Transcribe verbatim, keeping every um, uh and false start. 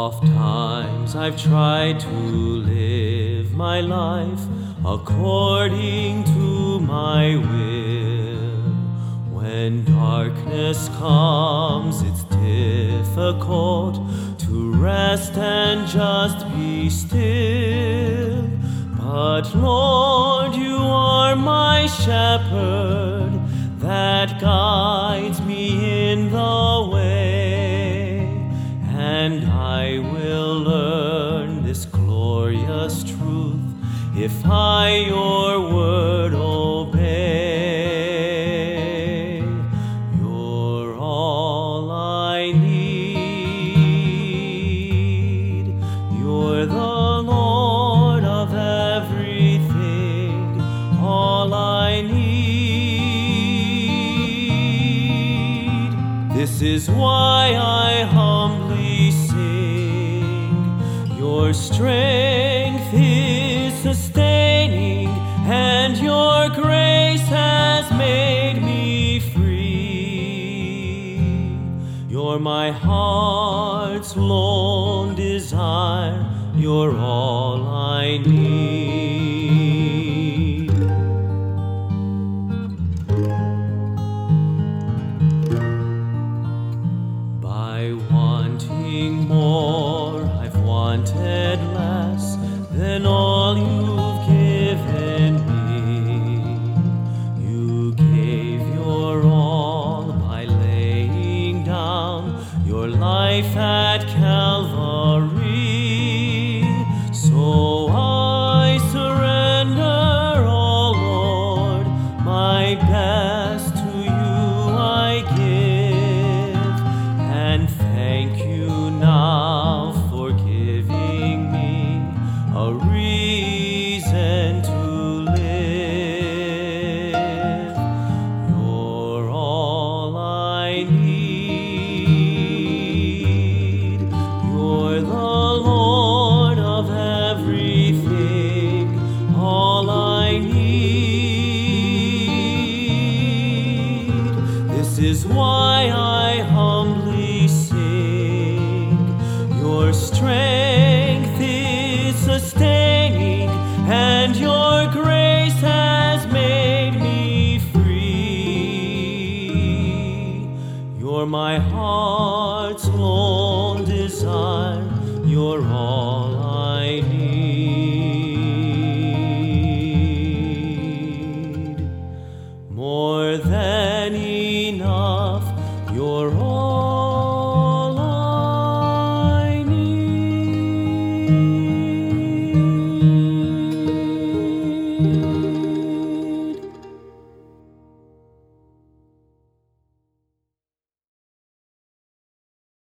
Oft times I've tried to live my life according to my will. When darkness comes, it's difficult to rest and just be still. But Lord, you are my shepherd that guides me in the way, and I will learn this glorious truth if I your word obey. You're all I need. You're the Lord of everything, all I need. This is why I humbly sing. Your strength is sustaining, and your grace has made me free. You're my heart's lone desire. You're all I need. By wanting more, I've wanted less than all you've given me. You gave your all by laying down your life at Calvary. So I surrender, oh Lord, my best to you I give, and thank you now for giving me a reason to live. You're all I need. You're the Lord of everything, all I need. This is why I humbly sing. Your strength is sustaining, and your grace has made me free. You're my heart's lone desire. You're all I need. More than enough. You're all I need.